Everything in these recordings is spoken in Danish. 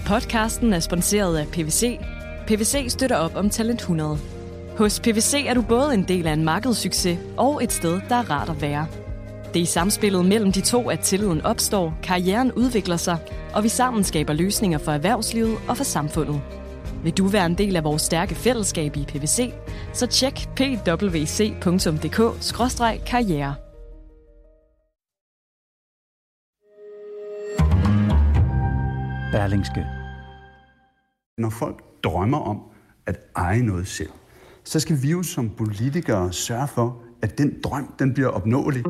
Podcasten er sponsoreret af PwC. PwC støtter op om Talent 100. Hos PwC er du både en del af en markedssucces og et sted, der er rart at være. Det er i samspillet mellem de to, at tilliden opstår, karrieren udvikler sig, og vi sammen skaber løsninger for erhvervslivet og for samfundet. Vil du være en del af vores stærke fællesskab i PwC, så tjek pwc.dk/karriere. Berlingske. Når folk drømmer om at eje noget selv, så skal vi jo som politikere sørge for, at den drøm den bliver opnåelig.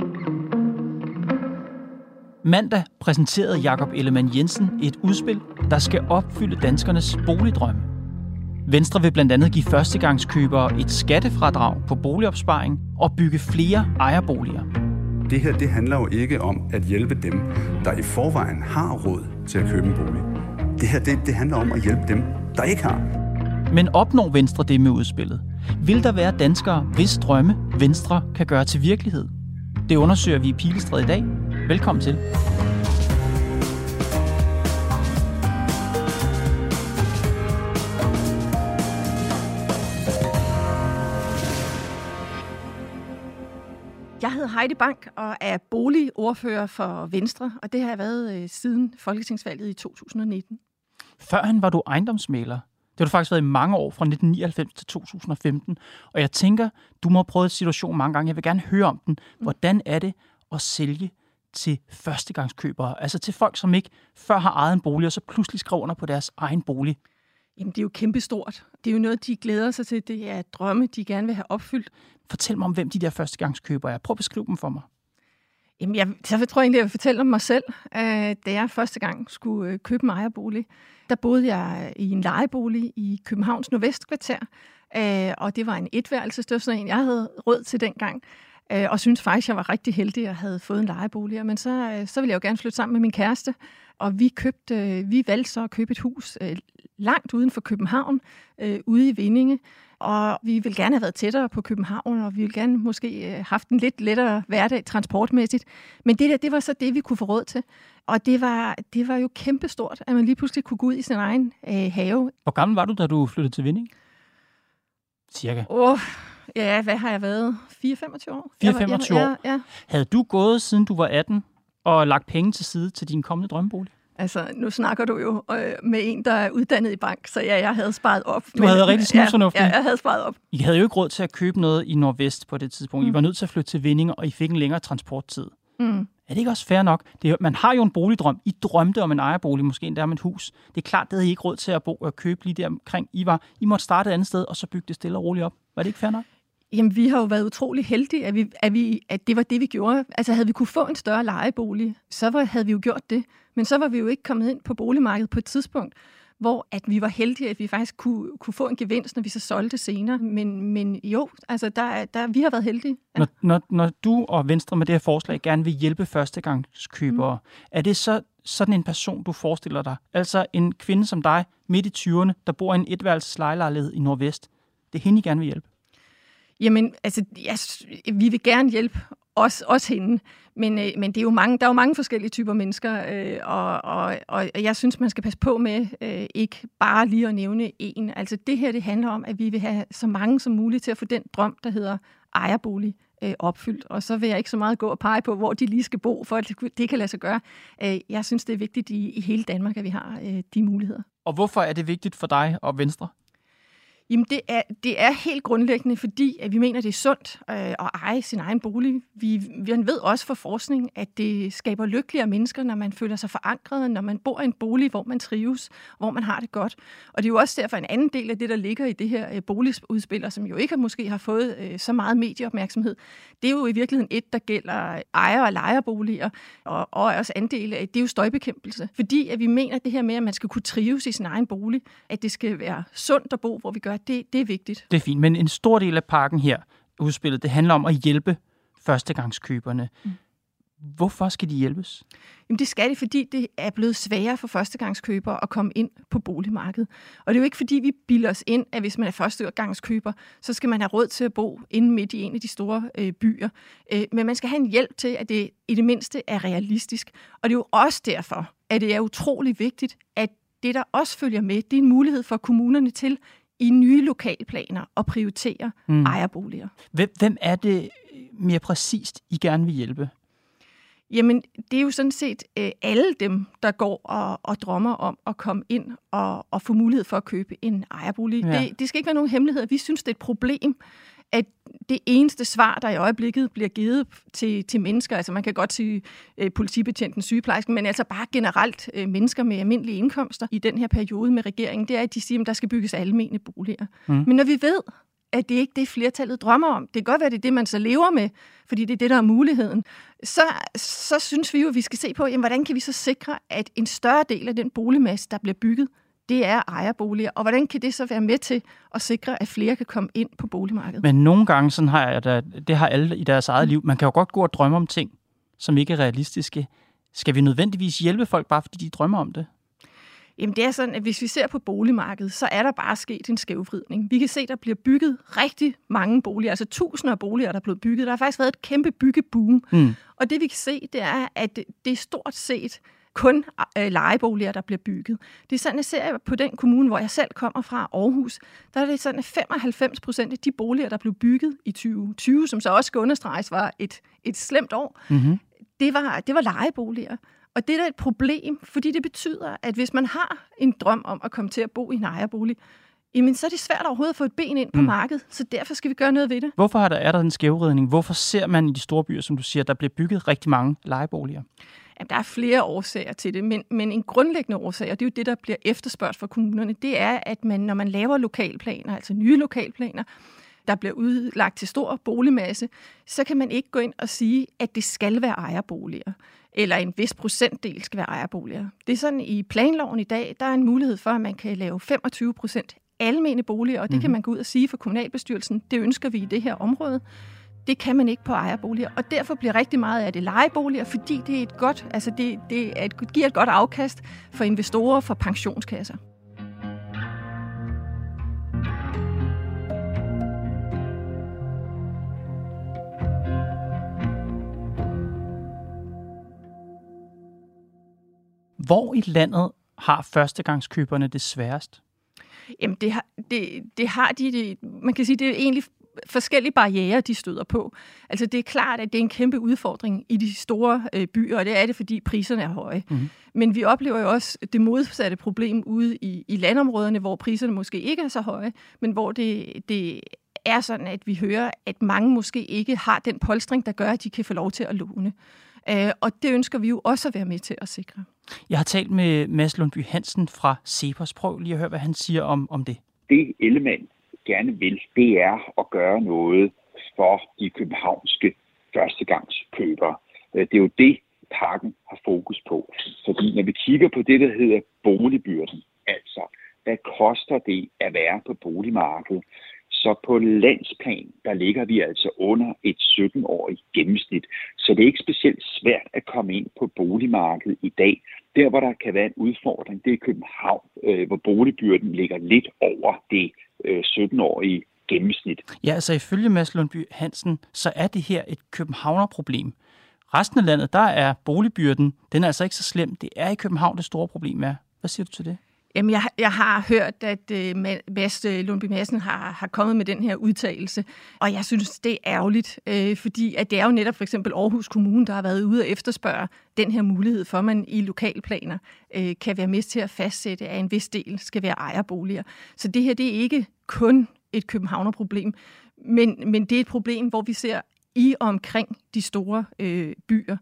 Mandag præsenterede Jakob Ellemann-Jensen et udspil, der skal opfylde danskernes boligdrømme. Venstre vil blandt andet give førstegangskøbere et skattefradrag på boligopsparing og bygge flere ejerboliger. Det her det handler jo ikke om at hjælpe dem, der i forvejen har råd til at købe en bolig. Det her det handler om at hjælpe dem, der ikke har. Men opnår Venstre det med udspillet? Vil der være danskere, hvis drømme Venstre kan gøre til virkelighed? Det undersøger vi i Pilestræde i dag. Velkommen til. Jeg hedder Heidi Bank og er boligordfører for Venstre, og det har jeg været siden folketingsvalget i 2019. Førhen var du ejendomsmægler. Det har du faktisk været i mange år, fra 1999 til 2015. Og jeg tænker, du må have prøvet situationen mange gange. Jeg vil gerne høre om den. Hvordan er det at sælge til førstegangskøbere? Altså til folk, som ikke før har ejet en bolig, og så pludselig skriver under på deres egen bolig. Jamen, det er jo kæmpestort. Det er jo noget, de glæder sig til. Det er drømme, de gerne vil have opfyldt. Fortæl mig om, hvem de der førstegangskøbere er. Prøv at beskrive dem for mig. Jamen, så tror jeg egentlig, at jeg vil fortælle om mig selv. Da jeg første gang skulle købe en ejerbolig, der boede jeg i en lejebolig i Københavns Nordvestkvarter. Og det var en etværelses. Det var sådan en, jeg havde råd til dengang. Og synes faktisk, jeg var rigtig heldig at have fået en lejebolig. Men så ville jeg jo gerne flytte sammen med min kæreste. Og vi valgte så at købe et hus langt uden for København, ude i Vindinge. Og vi ville gerne have været tættere på København, og vi ville gerne måske haft en lidt lettere hverdag transportmæssigt. Men det var så det, vi kunne få råd til. Og det var jo kæmpestort, at man lige pludselig kunne gå ud i sin egen have. Hvor gammel var du, da du flyttede til Vindinge? Cirka. Ja, hvad har jeg været? 4-25 år? 4-25 år? Ja. Havde du gået, siden du var 18, og lagt penge til side til din kommende drømmebolig? Altså, nu snakker du jo med en, der er uddannet i bank, så ja, jeg havde sparet op. Du havde rigtig snusfornuftigt. Ja, jeg havde sparet op. I havde jo ikke råd til at købe noget i Nordvest på det tidspunkt. I var nødt til at flytte til Vindinge, og I fik en længere transporttid. Er det ikke også fair nok? Man har jo en boligdrøm. I drømte om en ejerbolig, måske endda om et hus. Det er klart, det havde I ikke råd til at bo og købe lige der omkring. I måtte starte et andet sted, og så bygge det stille og roligt op. Var det ikke fair nok? Jamen, vi har jo været utrolig heldige, at det var det, vi gjorde. Altså, havde vi kunne få en større lejebolig, så havde vi jo gjort det. Men så var vi jo ikke kommet ind på boligmarkedet på et tidspunkt, hvor at vi var heldige, at vi faktisk kunne få en gevinst, når vi så solgte senere. Men jo, altså, vi har været heldige. Ja. Når du og Venstre med det her forslag gerne vil hjælpe førstegangskøbere, er det så sådan en person, du forestiller dig? Altså en kvinde som dig, midt i 20'erne, der bor i en etværelses lejelejlighed i Nordvest. Det er hende, I gerne vil hjælpe? Jamen, altså, vi vil gerne hjælpe også hende, men det er jo der er jo mange forskellige typer mennesker, og jeg synes, man skal passe på med ikke bare lige at nævne en. Altså, det her, det handler om, at vi vil have så mange som muligt til at få den drøm, der hedder ejerbolig, opfyldt. Og så vil jeg ikke så meget gå og pege på, hvor de lige skal bo, for at det kan lade sig gøre. Jeg synes, det er vigtigt i hele Danmark, at vi har de muligheder. Og hvorfor er det vigtigt for dig og Venstre? Jamen, det er helt grundlæggende, fordi at vi mener, det er sundt at eje sin egen bolig. Vi ved også fra forskning, at det skaber lykkeligere mennesker, når man føler sig forankret, når man bor i en bolig, hvor man trives, hvor man har det godt. Og det er jo også derfor en anden del af det, der ligger i det her boligudspil, som jo ikke måske har fået så meget medieopmærksomhed. Det er jo i virkeligheden der gælder ejer- og lejerboliger, og også andel af, det er jo støjbekæmpelse. Fordi at vi mener det her med, at man skal kunne trives i sin egen bolig, at det skal være sundt at bo, hvor vi gør det er vigtigt. Det er fint, men en stor del af pakken her, udspillet, det handler om at hjælpe førstegangskøberne. Hvorfor skal de hjælpes? Jamen det skal det, fordi det er blevet sværere for førstegangskøbere at komme ind på boligmarkedet. Og det er jo ikke, fordi vi bilder os ind, at hvis man er førstegangskøber, så skal man have råd til at bo inde midt i en af de store byer. Men man skal have en hjælp til, at det i det mindste er realistisk. Og det er jo også derfor, at det er utrolig vigtigt, at det, der også følger med, det er en mulighed for kommunerne til i nye lokalplaner at prioritere ejerboliger. Hvem er det mere præcist, I gerne vil hjælpe? Jamen, det er jo sådan set alle dem, der går og drømmer om at komme ind og få mulighed for at købe en ejerbolig. Ja. Det skal ikke være nogen hemmelighed. Vi synes, det er et problem, at det eneste svar, der i øjeblikket bliver givet til mennesker, altså man kan godt sige politibetjenten, sygeplejersken, men altså bare generelt mennesker med almindelige indkomster i den her periode med regeringen, det er, at de siger, at der skal bygges almene boliger. Men når vi ved, at det ikke er det, flertallet drømmer om, det kan godt være, det er det, man så lever med, fordi det er det, der er muligheden, så synes vi jo, at vi skal se på, jamen, hvordan kan vi så sikre, at en større del af den boligmasse, der bliver bygget, det er ejerboliger, og hvordan kan det så være med til at sikre, at flere kan komme ind på boligmarkedet? Men nogle gange, sådan har jeg det har alle i deres eget liv. Man kan jo godt gå og drømme om ting, som ikke er realistiske. Skal vi nødvendigvis hjælpe folk, bare fordi de drømmer om det? Jamen det er sådan, at hvis vi ser på boligmarkedet, så er der bare sket en skævvridning. Vi kan se, at der bliver bygget rigtig mange boliger, altså tusinder af boliger, der er blevet bygget. Der har faktisk været et kæmpe byggeboom. Og det vi kan se, det er, at det er stort set kun lejeboliger, der bliver bygget. Det er sådan, at ser på den kommune, hvor jeg selv kommer fra, Aarhus, der er det sådan, at 95% af de boliger, der blev bygget i 2020, som så også skal understreges, var et slemt år, det var lejeboliger. Og det er da et problem, fordi det betyder, at hvis man har en drøm om at komme til at bo i en ejerbolig, jamen så er det svært overhovedet at få et ben ind på markedet, så derfor skal vi gøre noget ved det. Hvorfor er der en skævvridning? Hvorfor ser man i de store byer, som du siger, der bliver bygget rigtig mange lejeboliger? Jamen, der er flere årsager til det, men en grundlæggende årsag, og det er jo det, der bliver efterspørgt fra kommunerne, det er, at når man laver lokalplaner, altså nye lokalplaner, der bliver udlagt til stor boligmasse, så kan man ikke gå ind og sige, at det skal være ejerboliger, eller en vis procentdel skal være ejerboliger. Det er sådan, i planloven i dag, der er en mulighed for, at man kan lave 25% almene boliger, og det kan man gå ud og sige for kommunalbestyrelsen, det ønsker vi i det her område. Det kan man ikke på ejerboliger, og derfor bliver rigtig meget af det lejeboliger, fordi det er et godt, altså det giver et godt afkast for investorer, for pensionskasser. Hvor i landet har førstegangskøberne det sværest? Jamen det har de. Man kan sige, det er egentlig forskellige barrierer, de støder på. Altså det er klart, at det er en kæmpe udfordring i de store byer, og det er det, fordi priserne er høje. Men vi oplever jo også det modsatte problem ude i landområderne, hvor priserne måske ikke er så høje, men hvor det er sådan, at vi hører, at mange måske ikke har den polstring, der gør, at de kan få lov til at låne. Og det ønsker vi jo også at være med til at sikre. Jeg har talt med Mads Lundby Hansen fra CEPOS. Prøv lige at høre, hvad han siger om det. Det element gerne vil, det er at gøre noget for de københavnske førstegangskøbere. Det er jo det, pakken har fokus på. Fordi når vi kigger på det, der hedder boligbyrden, altså hvad koster det at være på boligmarkedet, så på landsplan, der ligger vi altså under et 17-årigt gennemsnit. Så det er ikke specielt svært at komme ind på boligmarkedet i dag. Der, hvor der kan være en udfordring, det er København, hvor boligbyrden ligger lidt over det 17-årige gennemsnit. Ja, altså ifølge Mads Lundby Hansen, så er det her et københavnerproblem. Resten af landet, der er boligbyrden, den er altså ikke så slem. Det er i København, det store problem er. Hvad siger du til det? Jamen, jeg har hørt, at Mads Lundby Madsen har kommet med den her udtalelse, og jeg synes, det er ærgerligt, fordi at det er jo netop for eksempel Aarhus Kommune, der har været ude og efterspørge den her mulighed for, at man i lokalplaner kan være med til at fastsætte, at en vis del skal være ejerboliger. Så det her, det er ikke kun et københavnerproblem, men det er et problem, hvor vi ser i og omkring de store byer.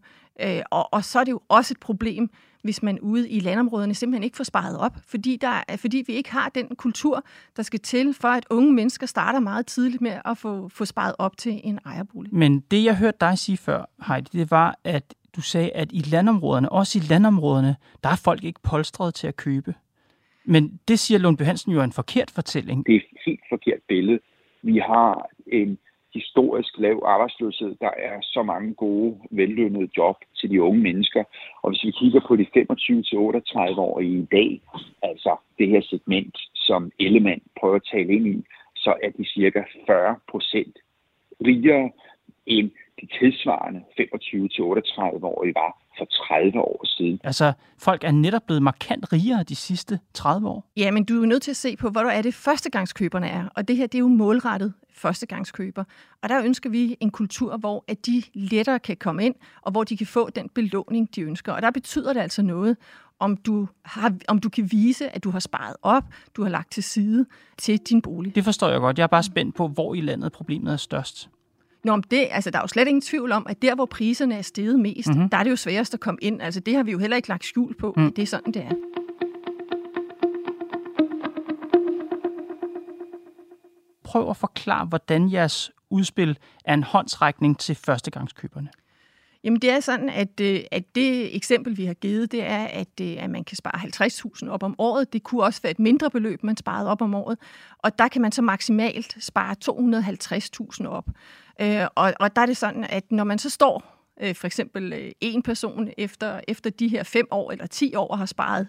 Og så er det jo også et problem, hvis man ude i landområderne simpelthen ikke får sparet op, fordi vi ikke har den kultur, der skal til, for at unge mennesker starter meget tidligt med at få sparet op til en ejerbolig. Men det, jeg hørte dig sige før, Heidi, det var, at du sagde, at i landområderne, der er folk ikke polstret til at købe. Men det siger Lundby Hansen jo er en forkert fortælling. Det er et helt forkert billede. Vi har en historisk lav arbejdsløshed. Der er så mange gode, vellønnede job til de unge mennesker. Og hvis vi kigger på de 25-38-årige i dag, altså det her segment, som Ellemann prøver at tale ind i, så er de cirka 40% rigere end de tilsvarende 25-38-årige var for 30 år siden. Altså, folk er netop blevet markant rigere de sidste 30 år. Ja, men du er jo nødt til at se på, hvor er det førstegangskøberne er. Og det her, det er jo målrettet førstegangskøber. Og der ønsker vi en kultur, hvor at de lettere kan komme ind, og hvor de kan få den belåning, de ønsker. Og der betyder det altså noget, om du kan vise, at du har sparet op, du har lagt til side til din bolig. Det forstår jeg godt. Jeg er bare spændt på, hvor i landet problemet er størst. Nå, der er jo slet ingen tvivl om, at der, hvor priserne er steget mest, der er det jo sværest at komme ind. Altså, det har vi jo heller ikke lagt skjul på. Det er sådan, det er. Prøv at forklare, hvordan jeres udspil er en håndsrækning til førstegangskøberne. Jamen, det er sådan, at det eksempel, vi har givet, det er, at man kan spare 50.000 op om året. Det kunne også være et mindre beløb, man sparede op om året. Og der kan man så maksimalt spare 250.000 op. Og der er det sådan, at når man så står for eksempel en person efter de her 5 år eller 10 år har sparet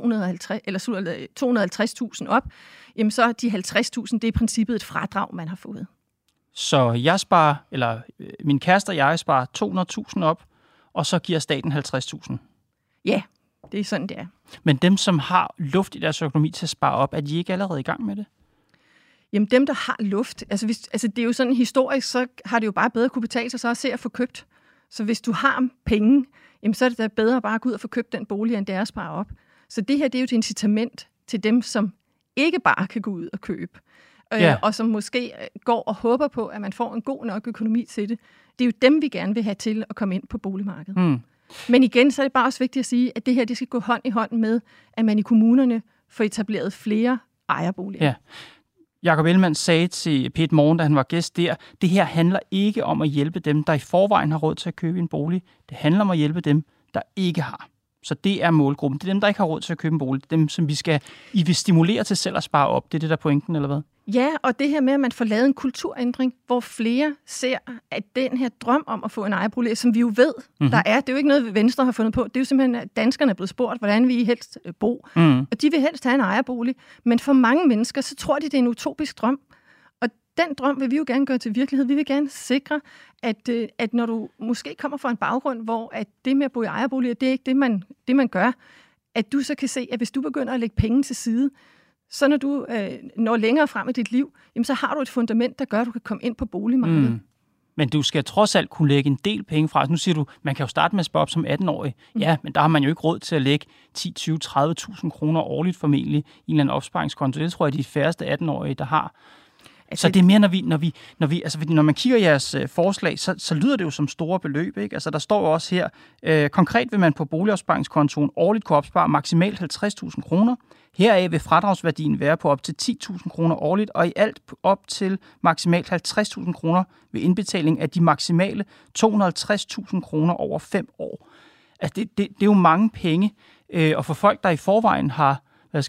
250.000 op, jamen så er de 50.000, det er i princippet et fradrag, man har fået. Så jeg sparer, eller min kæreste og jeg sparer 200.000 op, og så giver staten 50.000. Ja, det er sådan, det er. Men dem, som har luft i deres økonomi til at spare op, er de ikke allerede i gang med det? Jamen dem, der har luft, altså det er jo sådan historisk, så har det jo bare bedre kunne betale sig så at se at få købt. Så hvis du har penge, jamen så er det da bedre bare at gå ud og få købt den bolig, end det er at spare op. Så det her, det er jo et incitament til dem, som ikke bare kan gå ud og købe. Og som måske går og håber på, at man får en god nok økonomi til det. Det er jo dem, vi gerne vil have til at komme ind på boligmarkedet. Men igen, så er det bare også vigtigt at sige, at det her, det skal gå hånd i hånd med, at man i kommunerne får etableret flere ejerboliger. Ja. Jakob Ellemann sagde til P1 Morgen, da han var gæst der, det her handler ikke om at hjælpe dem, der i forvejen har råd til at købe en bolig. Det handler om at hjælpe dem, der ikke har. Så det er målgruppen. Det er dem, der ikke har råd til at købe en bolig. Dem, som I vil stimulere til selv at spare op. Det er det, der er pointen, eller hvad? Ja, og det her med, at man får lavet en kulturændring, hvor flere ser, at den her drøm om at få en ejerbolig, som vi jo ved, der er, det er jo ikke noget, Venstre har fundet på. Det er jo simpelthen, at danskerne er blevet spurgt, hvordan vi helst bo. Og de vil helst have en ejerbolig. Men for mange mennesker, så tror de, det er en utopisk drøm. Og den drøm vil vi jo gerne gøre til virkelighed. Vi vil gerne sikre, at når du måske kommer fra en baggrund, hvor at det med at bo i ejerboliger, det er ikke det, man gør, at du så kan se, at hvis du begynder at lægge penge til side, så når du når længere frem i dit liv, jamen, så har du et fundament, der gør, at du kan komme ind på boligmarkedet. Men du skal trods alt kunne lægge en del penge fra. Nu siger du, man kan jo starte med at spare op som 18-årig. Ja, men der har man jo ikke råd til at lægge 10, 20, 30.000 kroner årligt formentlig i en eller anden opsparingskonto. Det tror jeg, de færreste 18-årige, der har. Så det er mere, når man kigger jeres forslag, så lyder det jo som store beløb, ikke? Altså, der står jo også her, konkret vil man på boligopsparingskontoen årligt kunne opspare maksimalt 50.000 kroner. Heraf vil fradragsværdien være på op til 10.000 kroner årligt, og i alt op til maksimalt 50.000 kroner ved indbetaling af de maksimale 250.000 kroner over 5 år. Altså, det er jo mange penge, og for folk, der i forvejen har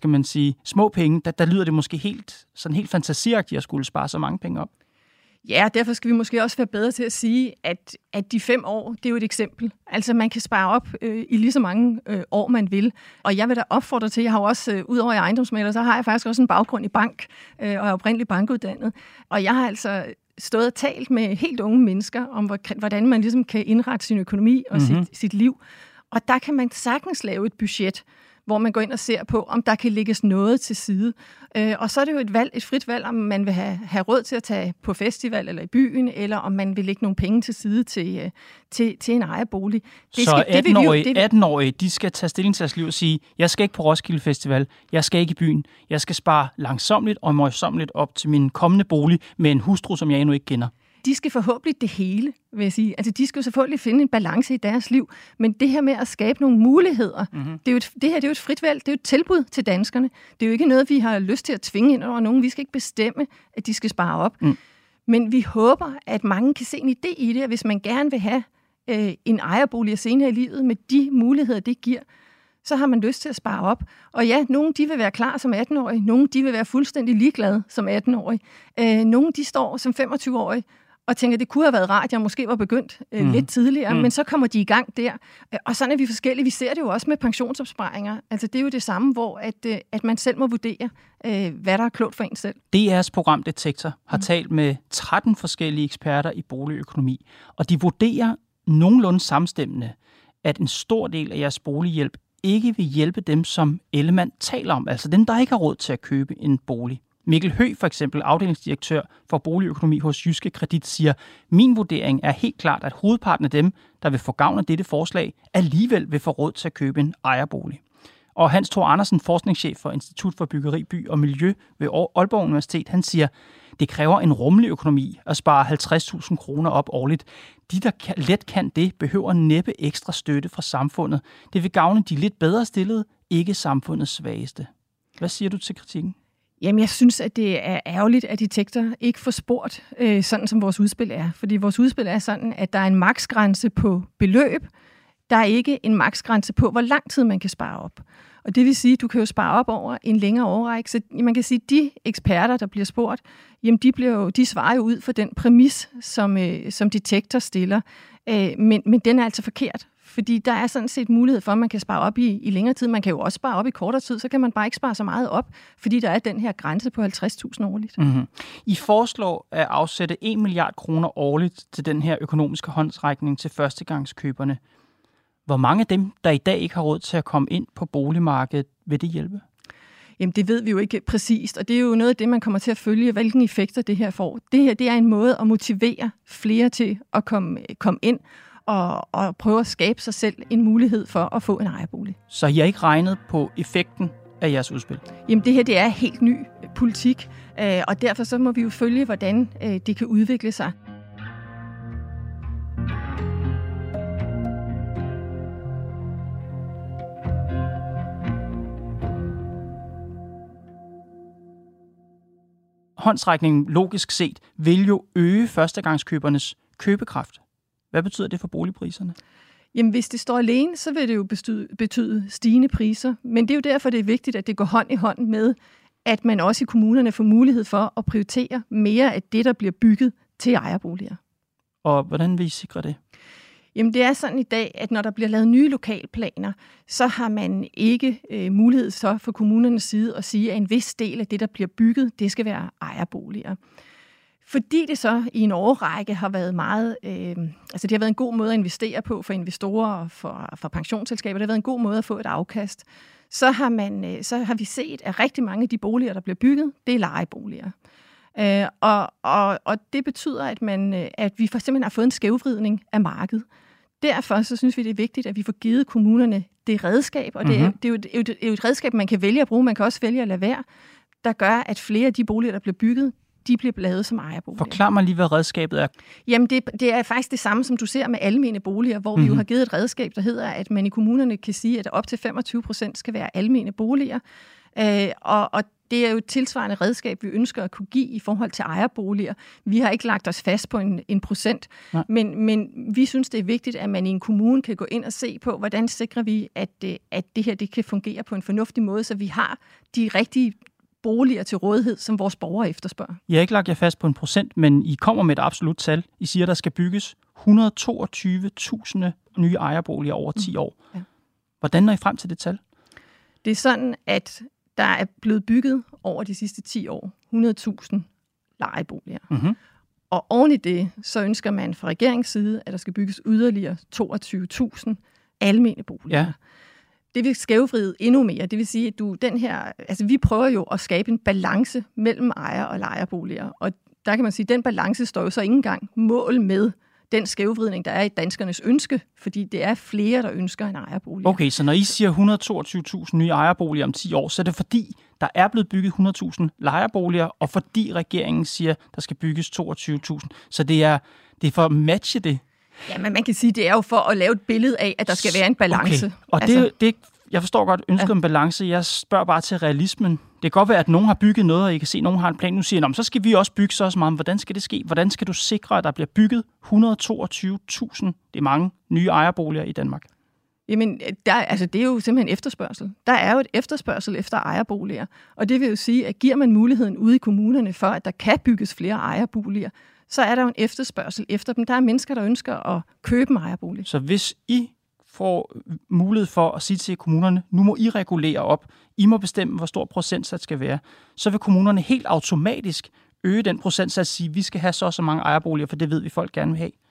små penge, der lyder det måske helt fantasiagtigt at skulle spare så mange penge op. Ja, derfor skal vi måske også være bedre til at sige, at de 5 år, det er jo et eksempel. Altså, man kan spare op i lige så mange år, man vil. Og jeg vil da opfordre til, jeg har jo også, udover i ejendomsmægler, så har jeg faktisk også en baggrund i bank, og er oprindeligt bankuddannet. Og jeg har altså stået og talt med helt unge mennesker om, hvordan man ligesom kan indrette sin økonomi og sit liv. Og der kan man sagtens lave et budget, hvor man går ind og ser på, om der kan lægges noget til side. Og så er det jo et frit valg, om man vil have råd til at tage på festival eller i byen, eller om man vil lægge nogle penge til side til en ejerbolig. Så 18-årige, de skal tage stilling til deres liv og sige, jeg skal ikke på Roskilde Festival, jeg skal ikke i byen, jeg skal spare langsomligt og møjsomligt op til min kommende bolig med en hustru, som jeg endnu ikke kender. De skal forhåbentlig det hele, vil jeg sige. Altså, de skal jo selvfølgelig finde en balance i deres liv, men det her med at skabe nogle muligheder, det her er jo et frit valg, det er jo et tilbud til danskerne. Det er jo ikke noget, vi har lyst til at tvinge ind over nogen. Vi skal ikke bestemme, at de skal spare op. Men vi håber, at mange kan se en idé i det, at hvis man gerne vil have en ejerbolig senere i livet med de muligheder, det giver, så har man lyst til at spare op. Og ja, nogle de vil være klar som 18-årige, nogle de vil være fuldstændig ligeglade som 18-årige. Nogle de står som 25-årige, og tænker, det kunne have været rart, jeg måske var begyndt lidt tidligere, men så kommer de i gang der. Og sådan er vi forskellige. Vi ser det jo også med pensionsopsparinger. Altså det er jo det samme, hvor at man selv må vurdere, hvad der er klogt for en selv. DR's program Detektor har talt med 13 forskellige eksperter i boligøkonomi, og de vurderer nogenlunde samstemmende, at en stor del af jeres bolighjælp ikke vil hjælpe dem, som Ellemann taler om, altså dem, der ikke har råd til at købe en bolig. Mikkel Høgh, for eksempel, afdelingsdirektør for boligøkonomi hos Jyske Kredit, siger, min vurdering er helt klart, at hovedparten af dem, der vil få gavn af dette forslag, alligevel vil få råd til at købe en ejerbolig. Og Hans Thor Andersen, forskningschef for Institut for Byggeri, By og Miljø ved Aalborg Universitet, han siger, det kræver en rummelig økonomi at spare 50.000 kroner op årligt. De, der let kan det, behøver næppe ekstra støtte fra samfundet. Det vil gavne de lidt bedre stillede, ikke samfundets svageste. Hvad siger du til kritikken? Jamen, jeg synes, at det er ærgerligt, at de tekster ikke får spurgt, sådan som vores udspil er. Fordi vores udspil er sådan, at der er en maksgrænse på beløb. Der er ikke en maksgrænse på, hvor lang tid man kan spare op. Og det vil sige, at du kan jo spare op over en længere årrække. Så man kan sige, at de eksperter, der bliver spurgt, jamen de svarer jo ud for den præmis, som detektor stiller. Men den er altså forkert. Fordi der er sådan set mulighed for, at man kan spare op i længere tid. Man kan jo også spare op i kortere tid, så kan man bare ikke spare så meget op, fordi der er den her grænse på 50.000 årligt. Mm-hmm. I foreslår at afsætte 1 milliard kroner årligt til den her økonomiske håndsrækning til førstegangskøberne. Hvor mange af dem, der i dag ikke har råd til at komme ind på boligmarkedet, vil det hjælpe? Jamen, det ved vi jo ikke præcist, og det er jo noget af det, man kommer til at følge, hvilken effekter det her får. Det her, det er en måde at motivere flere til at komme ind og prøve at skabe sig selv en mulighed for at få en ejerbolig. Så I har ikke regnet på effekten af jeres udspil? Jamen, det her, det er helt ny politik, og derfor så må vi jo følge, hvordan det kan udvikle sig. Håndsrækningen, logisk set, vil jo øge førstegangskøbernes købekraft. Hvad betyder det for boligpriserne? Jamen, hvis det står alene, så vil det jo betyde stigende priser. Men det er jo derfor, det er vigtigt, at det går hånd i hånd med, at man også i kommunerne får mulighed for at prioritere mere af det, der bliver bygget til ejerboliger. Og hvordan vil I sikre det? Jamen, det er sådan i dag, at når der bliver lavet nye lokalplaner, så har man ikke mulighed så fra kommunernes side at sige, at en vis del af det, der bliver bygget, det skal være ejerboliger. Fordi det så i en årrække har været meget, det har været en god måde at investere på for investorer og for pensionsselskaber, det har været en god måde at få et afkast, så har vi set, at rigtig mange af de boliger, der bliver bygget, det er lejeboliger. Og det betyder, at vi for simpelthen har fået en skævvridning af markedet. Derfor så synes vi, det er vigtigt, at vi får givet kommunerne det redskab, og det er jo et redskab, man kan vælge at bruge, man kan også vælge at lade være, der gør, at flere af de boliger, der bliver bygget, de bliver lavet som ejerboliger. Forklar mig lige, hvad redskabet er. Jamen, det er faktisk det samme, som du ser med almene boliger, hvor vi jo har givet et redskab, der hedder, at man i kommunerne kan sige, at op til 25% skal være almene boliger. Og det er jo et tilsvarende redskab, vi ønsker at kunne give i forhold til ejerboliger. Vi har ikke lagt os fast på en procent, men vi synes, det er vigtigt, at man i en kommune kan gå ind og se på, hvordan sikrer vi, at det her det kan fungere på en fornuftig måde, så vi har de rigtige boliger til rådighed, som vores borgere efterspørger. I har ikke lagt jer fast på en procent, men I kommer med et absolut tal. I siger, at der skal bygges 122.000 nye ejerboliger over 10 år. Ja. Hvordan når I frem til det tal? Det er sådan, at der er blevet bygget over de sidste 10 år 100.000 lejeboliger. Mm-hmm. Og oven i det, så ønsker man fra regeringens side, at der skal bygges yderligere 22.000 almene boliger. Ja. Det vil skævvride endnu mere. Det vil sige, at vi prøver jo at skabe en balance mellem ejer- og lejerboliger. Og der kan man sige, at den balance står jo så ikke engang mål med den skævvridning, der er i danskernes ønske, fordi det er flere, der ønsker en ejerbolig. Okay, så når I siger 122.000 nye ejerboliger om 10 år, så er det fordi, der er blevet bygget 100.000 lejerboliger, og fordi regeringen siger, der skal bygges 22.000. Så det er for at matche det. Ja, men man kan sige, det er jo for at lave et billede af, at der skal være en balance. Okay. Og det, jeg forstår godt ønsket om balance. Jeg spørger bare til realismen. Det kan godt være, at nogen har bygget noget, og I kan se, at nogen har en plan. Nu siger så skal vi også bygge så meget. Hvordan skal det ske? Hvordan skal du sikre, at der bliver bygget 122.000, det er mange, nye ejerboliger i Danmark? Jamen, det er jo simpelthen efterspørgsel. Der er jo et efterspørgsel efter ejerboliger. Og det vil jo sige, at giver man muligheden ude i kommunerne for, at der kan bygges flere ejerboliger, så er der jo en efterspørgsel efter dem. Der er mennesker, der ønsker at købe en ejerbolig. Så hvis I får mulighed for at sige til kommunerne, nu må I regulere op, I må bestemme, hvor stor procentsats skal være, så vil kommunerne helt automatisk øge den procentsats og sige, vi skal have så mange ejerboliger, for det ved vi, folk gerne vil have.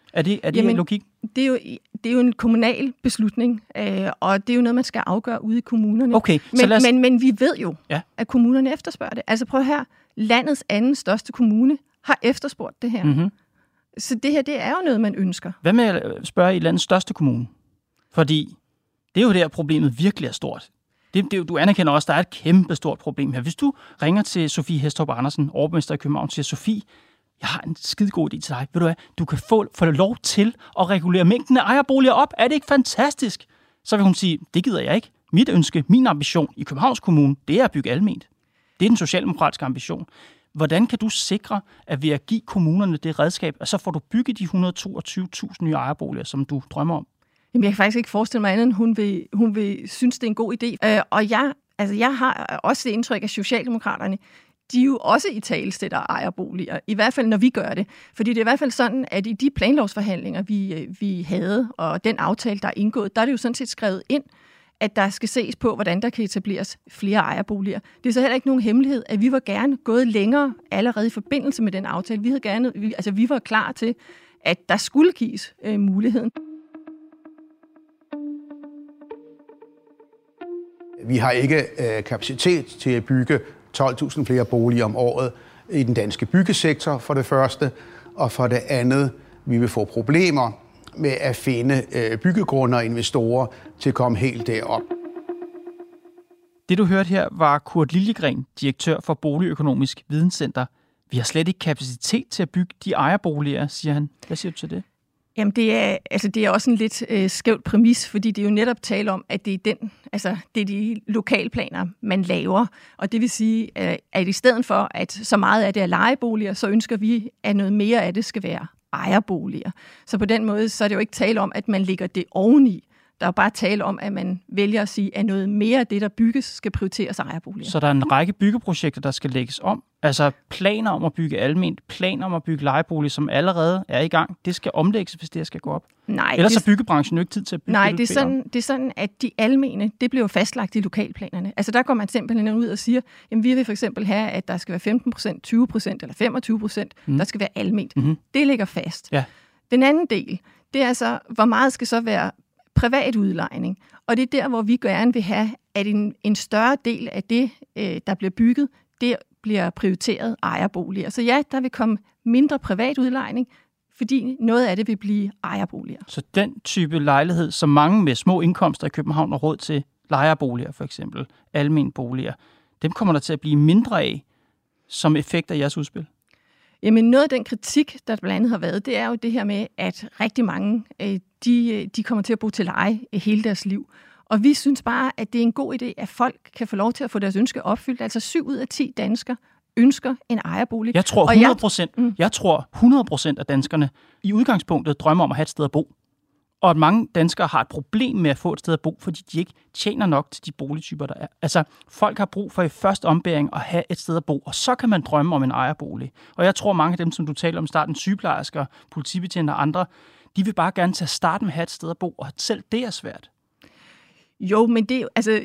Er det logik? Det er jo en kommunal beslutning, og det er jo noget, man skal afgøre ude i kommunerne. Okay, men vi ved jo, at kommunerne efterspørger det. Altså prøv her, landets anden største kommune har efterspurgt det her. Mm-hmm. Så det her, det er jo noget, man ønsker. Hvad med at spørge i landets største kommune? Fordi det er jo der, problemet virkelig er stort. Du anerkender også, at der er et kæmpe stort problem her. Hvis du ringer til Sofie Hæstrup Andersen, overborgmester i København, og siger, Sofie, jeg har en skidegod idé til dig. Ved du hvad? Du kan få lov til at regulere mængden af ejerboliger op. Er det ikke fantastisk? Så vil hun sige, det gider jeg ikke. Mit ønske, min ambition i Københavns Kommune, det er at bygge alment. Det er den socialdemokratiske ambition. Hvordan kan du sikre, at ved at give kommunerne det redskab, at så får du bygget de 122.000 nye ejerboliger, som du drømmer om? Jamen, jeg kan faktisk ikke forestille mig andet, end hun vil synes, det er en god idé. Og jeg har også det indtryk, at Socialdemokraterne, de jo også i talesætter ejerboliger, i hvert fald når vi gør det. Fordi det er i hvert fald sådan, at i de planlovsforhandlinger, vi havde, og den aftale, der er indgået, der er det jo sådan set skrevet ind, at der skal ses på, hvordan der kan etableres flere ejerboliger. Det er så heller ikke nogen hemmelighed, at vi var gerne gået længere allerede i forbindelse med den aftale. Vi var klar til, at der skulle gives muligheden. Vi har ikke kapacitet til at bygge 12.000 flere boliger om året i den danske byggesektor, for det første. Og for det andet, vi vil få problemer med at finde byggegrunde og investorer til at komme helt derop. Det du hørte her var Kurt Liljegren, direktør for Boligøkonomisk Videnscenter. Vi har slet ikke kapacitet til at bygge de ejerboliger, siger han. Hvad siger du til det? Jamen, det er også en lidt skævt præmis, fordi det er jo netop tale om, at det er det er de lokalplaner, man laver. Og det vil sige, at i stedet for, at så meget af det er lejeboliger, så ønsker vi, at noget mere af det skal være ejerboliger. Så på den måde, så er det jo ikke tale om, at man lægger det oveni. Der er jo bare tale om, at man vælger at sige, at noget mere af det, der bygges, skal prioriteres ejerboliger. Så der er en række byggeprojekter, der skal lægges om. Altså planer om at bygge alment, planer om at bygge lejeboliger, som allerede er i gang. Det skal omlægges, hvis det skal gå op. Nej, ellers har byggebranchen jo ikke tid til at bygge. Nej, det er sådan, at de almene, det bliver fastlagt i lokalplanerne. Altså der går man simpelthen ud og siger, jamen vi vil for eksempel have, at der skal være 15%, 20% eller 25%, der skal være alment. Mm-hmm. Det ligger fast. Ja. Den anden del, det er så, hvor meget skal så være privat udlejning. Og det er der, hvor vi gerne vil have, at en større del af det, der bliver bygget, det bliver prioriteret ejerboliger. Så ja, der vil komme mindre privat udlejning, fordi noget af det vil blive ejerboliger. Så den type lejlighed, som mange med små indkomster i København har råd til, lejerboliger for eksempel, almenboliger, dem kommer der til at blive mindre af som effekt af jeres udspil? Jamen noget af den kritik, der blandt andet har været, det er jo det her med, at rigtig mange, de kommer til at bo til leje hele deres liv. Og vi synes bare, at det er en god idé, at folk kan få lov til at få deres ønske opfyldt. Altså 7 ud af 10 danskere ønsker en ejerbolig. Jeg tror 100% af danskerne i udgangspunktet drømmer om at have et sted at bo. Og at mange danskere har et problem med at få et sted at bo, fordi de ikke tjener nok til de boligtyper, der er. Altså, folk har brug for i første ombæring at have et sted at bo, og så kan man drømme om en ejerbolig. Og jeg tror, mange af dem, som du taler om i starten, sygeplejersker, politibetjente og andre, de vil bare gerne til at starte med at have et sted at bo, og selv det er svært. Jo, men det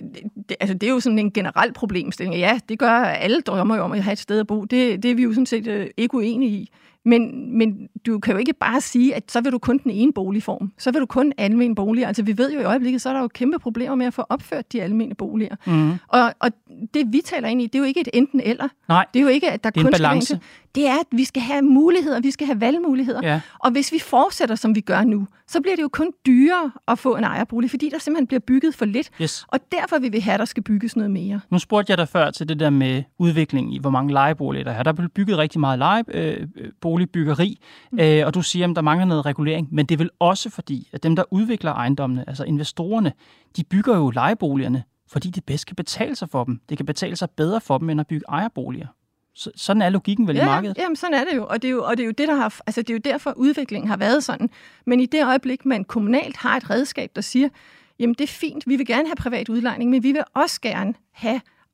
er jo sådan en generel problemstilling. Ja, det gør alle drømmer jo om at have et sted at bo. Det er vi jo sådan set ikke uenige i. Men du kan jo ikke bare sige, at så vil du kun den ene boligform. Så vil du kun almene boliger. Altså vi ved jo i øjeblikket, så er der jo kæmpe problemer med at få opført de almene boliger. Mm. Og det vi taler ind i, det er jo ikke et enten eller. Nej, det er jo ikke, at der kun skal være. Det er, at vi skal have muligheder, vi skal have valgmuligheder. Ja. Og hvis vi fortsætter, som vi gør nu, så bliver det jo kun dyrere at få en ejerbolig, fordi der simpelthen bliver bygget for lidt. Yes. Og derfor vil vi have, at der skal bygges noget mere. Nu spurgte jeg dig før til det der med udviklingen i, hvor mange lejeboliger der er. Der bliver bygget rigtig meget boligbyggeri, og du siger, at der mangler noget regulering. Men det er vel også fordi, at dem, der udvikler ejendommene, altså investorerne, de bygger jo lejeboligerne, fordi det bedst kan betale sig for dem. Det kan betale sig bedre for dem, end at bygge ejerboliger. Sådan er logikken vel i markedet? Jamen sådan er det jo, og det er jo det, der har, altså det er jo derfor udviklingen har været sådan. Men i det øjeblik, man kommunalt har et redskab, der siger, jamen det er fint, vi vil gerne have privat udlejning, men vi vil også gerne have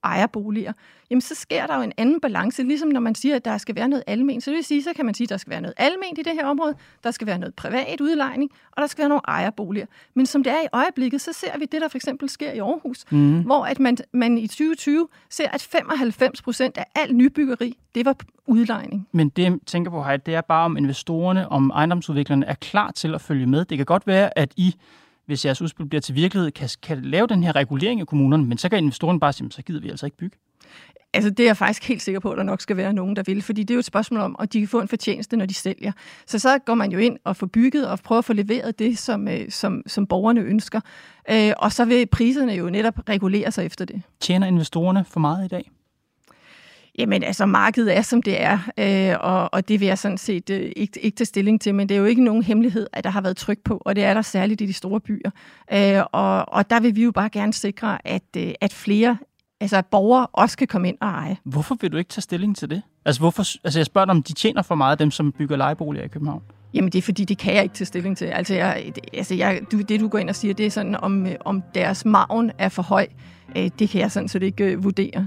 ejerboliger, jamen så sker der jo en anden balance, ligesom når man siger, at der skal være noget alment. Så det vil sige, så kan man sige, at der skal være noget alment i det her område, der skal være noget privat udlejning, og der skal være nogle ejerboliger. Men som det er i øjeblikket, så ser vi det, der for eksempel sker i Aarhus, hvor at man i 2020 ser, at 95% af alt nybyggeri, det var udlejning. Men det, jeg tænker på, det er bare, om investorerne, om ejendomsudviklerne er klar til at følge med. Det kan godt være, at hvis jeres udspil bliver til virkelighed, kan lave den her regulering af kommunerne, men så kan investorerne bare sige, så gider vi altså ikke bygge. Altså det er jeg faktisk helt sikker på, at der nok skal være nogen, der vil, fordi det er jo et spørgsmål om, at de kan få en fortjeneste, når de sælger. Så går man jo ind og får bygget og prøver at få leveret det, som borgerne ønsker. Og så vil priserne jo netop regulere sig efter det. Tjener investorerne for meget i dag? Jamen altså, markedet er, som det er, og det vil jeg sådan set ikke tage stilling til, men det er jo ikke nogen hemmelighed, at der har været tryk på, og det er der særligt i de store byer. Og der vil vi jo bare gerne sikre, at flere at borgere også kan komme ind og eje. Hvorfor vil du ikke tage stilling til det? Altså jeg spørger dig, om de tjener for meget, dem som bygger lejeboliger i København? Jamen det er fordi, det kan jeg ikke tage stilling til. Det du går ind og siger, det er sådan, om deres margen er for høj. Det kan jeg sådan set ikke vurdere.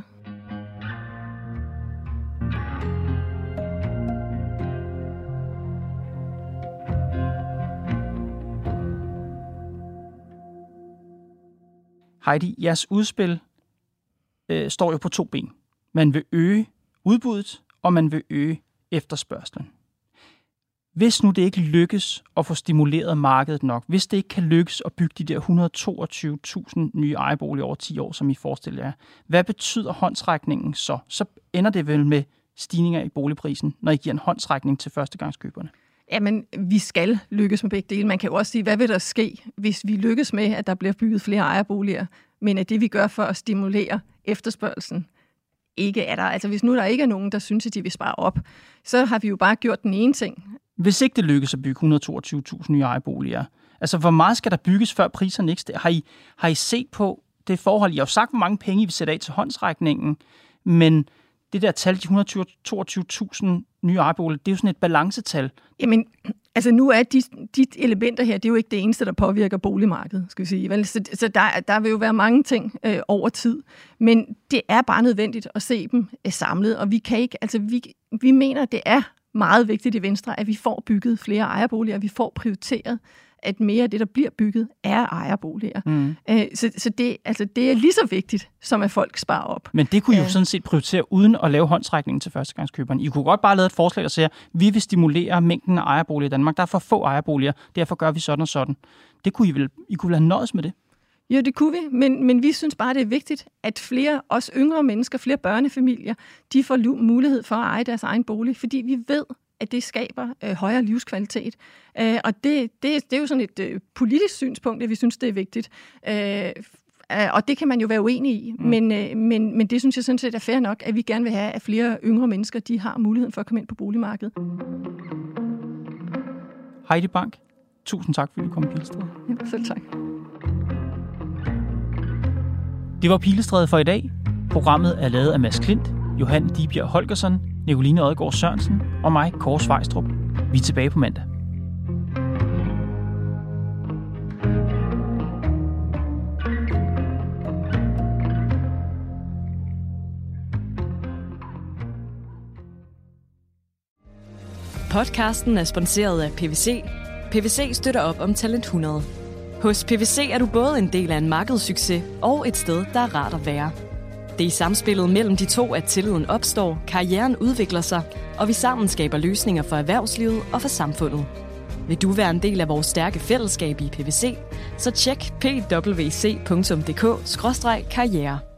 Heidi, jeres udspil står jo på 2 ben. Man vil øge udbuddet, og man vil øge efterspørgslen. Hvis nu det ikke lykkes at få stimuleret markedet nok, hvis det ikke kan lykkes at bygge de der 122.000 nye ejerboliger over 10 år, som I forestiller jer, hvad betyder håndsrækningen så? Så ender det vel med stigninger i boligprisen, når I giver en håndsrækning til førstegangskøberne? Jamen, vi skal lykkes med begge dele. Man kan jo også sige, hvad vil der ske, hvis vi lykkes med, at der bliver bygget flere ejerboliger, men at det, vi gør for at stimulere efterspørgelsen, ikke er der. Altså, hvis nu der ikke er nogen, der synes, at de vil spare op, så har vi jo bare gjort den ene ting. Hvis ikke det lykkes at bygge 122.000 nye ejerboliger, altså, hvor meget skal der bygges, før priserne ikke stiger? Har I set på det forhold? I har jo sagt, hvor mange penge I vil sætte af til håndsrækningen, men det der tal, de 122.000 nye ejerboliger, det er jo sådan et balancetal. Jamen, altså nu er de elementer her, det er jo ikke det eneste, der påvirker boligmarkedet, skal vi sige. Så der vil jo være mange ting over tid, men det er bare nødvendigt at se dem samlet, og vi kan ikke, altså vi mener, at det er meget vigtigt i Venstre, at vi får bygget flere ejerboliger, vi får prioriteret, at mere af det, der bliver bygget, er ejerboliger. Så det er lige så vigtigt, som at folk sparer op. Men det kunne I jo sådan set prioritere uden at lave håndsrækningen til førstegangskøberne. I kunne godt bare lave et forslag, der siger, vi vil stimulere mængden af ejerboliger i Danmark. Der er for få ejerboliger, derfor gør vi sådan og sådan. Det kunne I kunne have nøjes med det. Jo, det kunne vi, men vi synes bare, det er vigtigt, at flere, også yngre mennesker, flere børnefamilier, de får mulighed for at eje deres egen bolig, fordi vi ved, at det skaber højere livskvalitet. Og det er jo sådan et politisk synspunkt, at vi synes, det er vigtigt. Og det kan man jo være uenig i, men det synes jeg sådan set er fair nok, at vi gerne vil have, at flere yngre mennesker, de har muligheden for at komme ind på boligmarkedet. Heidi Bank, tusind tak, fordi du kom i Pilestræde. Ja, selv tak. Det var Pilestræde for i dag. Programmet er lavet af Mads Klint, Johan Dibjerg Holgersen, Nicoline Odgaard Sørensen og mig, Kåre Svejstrup. Vi er tilbage på mandag. Podcasten er sponsoreret af PwC. PwC støtter op om Talent 100. Hos PwC er du både en del af en markedssucces og et sted, der er rart at være. Det er i samspillet mellem de to, at tilliden opstår, karrieren udvikler sig, og vi sammen skaber løsninger for erhvervslivet og for samfundet. Vil du være en del af vores stærke fællesskab i PwC, så tjek pwc.dk/karriere.